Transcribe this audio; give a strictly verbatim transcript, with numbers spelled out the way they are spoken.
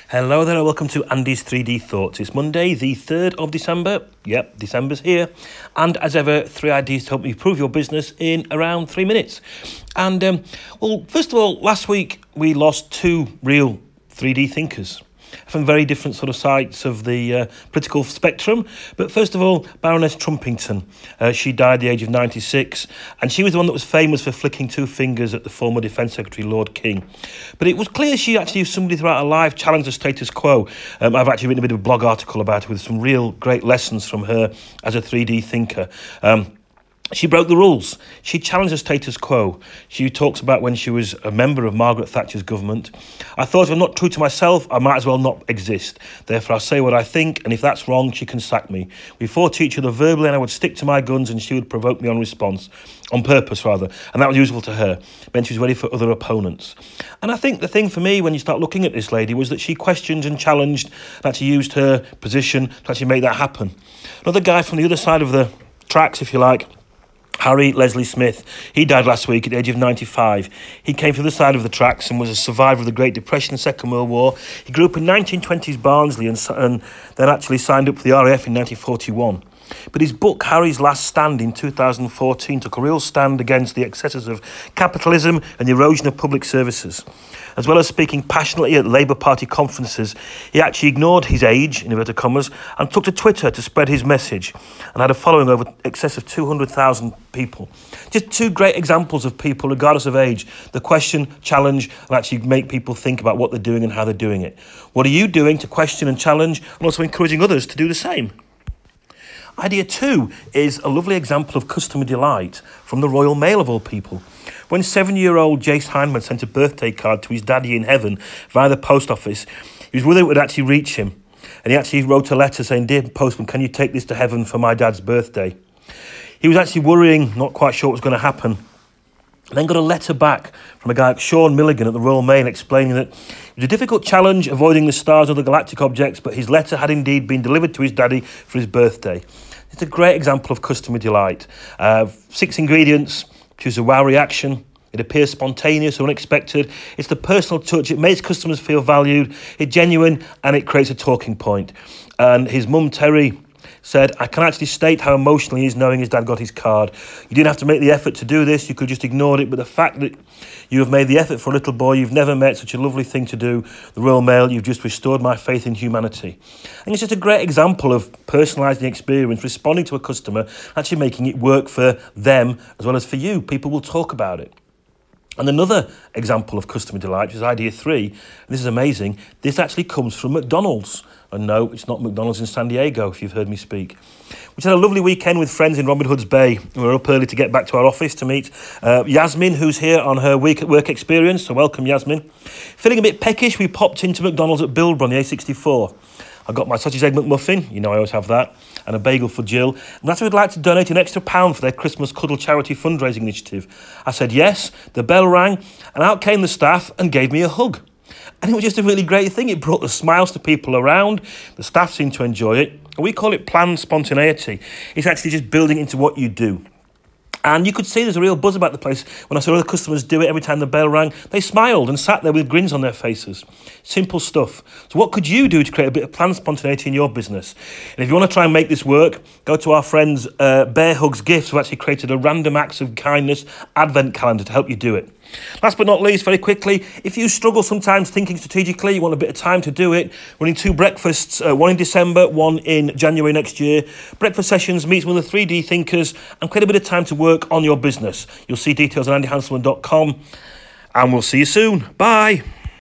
Hello there and welcome to Andy's three D Thoughts. It's Monday, the third of December. Yep, December's here. And as ever, three ideas to help you improve your business in around three minutes. And, um, well, first of all, last week we lost two real three D thinkers from very different sort of sides of the uh, political spectrum. But first of all, Baroness Trumpington. Uh, she died at the age of ninety-six, and she was the one that was famous for flicking two fingers at the former Defence Secretary, Lord King. But it was clear she actually, if somebody throughout her life, challenged the status quo. Um, I've actually written a bit of a blog article about it with some real great lessons from her as a three D thinker. Um, She broke the rules. She challenged the status quo. She talks about when she was a member of Margaret Thatcher's government. I thought, if I'm not true to myself, I might as well not exist. Therefore, I say what I think, and if that's wrong, she can sack me. We fought each other verbally, and I would stick to my guns, and she would provoke me on response, on purpose, rather. And that was useful to her. It meant she was ready for other opponents. And I think the thing for me, when you start looking at this lady, was that she questioned and challenged, and actually used her position to actually make that happen. Another guy from the other side of the tracks, if you like, Harry Leslie Smith. He died last week at the age of ninety-five. He came from the side of the tracks and was a survivor of the Great Depression and Second World War. He grew up in nineteen twenties Barnsley and, and then actually signed up for the R A F in nineteen forty-one. But his book, Harry's Last Stand, in two thousand fourteen, took a real stand against the excesses of capitalism and the erosion of public services. As well as speaking passionately at Labour Party conferences, he actually ignored his age, in inverted commas, and took to Twitter to spread his message, and had a following over excess of two hundred thousand people. Just two great examples of people, regardless of age, that question, challenge, and actually make people think about what they're doing and how they're doing it. What are you doing to question and challenge, and also encouraging others to do the same? Idea two is a lovely example of customer delight from the Royal Mail, of all people. When seven-year-old Jace Hindman sent a birthday card to his daddy in heaven via the post office, he was worried it would actually reach him. And he actually wrote a letter saying, "Dear postman, can you take this to heaven for my dad's birthday?" He was actually worrying, not quite sure what was going to happen. And then got a letter back from a guy like Sean Milligan at the Royal Mail explaining that it was a difficult challenge avoiding the stars or the galactic objects, but his letter had indeed been delivered to his daddy for his birthday. It's a great example of customer delight. Uh, six ingredients, choose a wow reaction. It appears spontaneous or unexpected. It's the personal touch. It makes customers feel valued. It's genuine, and it creates a talking point. And his mum, Terry, said, "I can actually state how emotional he is knowing his dad got his card. You didn't have to make the effort to do this. You could just ignored it. But the fact that you have made the effort for a little boy you've never met, such a lovely thing to do. The Royal Mail, you've just restored my faith in humanity." And it's just a great example of personalising the experience, responding to a customer, actually making it work for them as well as for you. People will talk about it. And another example of customer delight, which is idea three, and this is amazing, this actually comes from McDonald's. And no, it's not McDonald's in San Diego, if you've heard me speak. We had a lovely weekend with friends in Robin Hood's Bay. We were up early to get back to our office to meet uh, Yasmin, who's here on her week at work experience. So welcome, Yasmin. Feeling a bit peckish, we popped into McDonald's at Bilborough on the A sixty-four. I got my sausage egg McMuffin, you know I always have that, and a bagel for Jill. And that's who would like to donate an extra pound for their Christmas Cuddle charity fundraising initiative. I said yes, the bell rang, and out came the staff and gave me a hug. And it was just a really great thing. It brought the smiles to people around. The staff seemed to enjoy it. And we call it planned spontaneity. It's actually just building into what you do. And you could see there's a real buzz about the place. When I saw other customers do it every time the bell rang, they smiled and sat there with grins on their faces. Simple stuff. So what could you do to create a bit of planned spontaneity in your business? And if you want to try and make this work, go to our friends uh, Bear Hugs Gifts, who actually created a random acts of kindness advent calendar to help you do it. Last but not least, very quickly, if you struggle sometimes thinking strategically, you want a bit of time to do it, running two breakfasts, uh, one in December, one in January next year. Breakfast sessions, meets with the three D thinkers, and create a bit of time to work on your business. You'll see details on andy hanselman dot com, and we'll see you soon. Bye.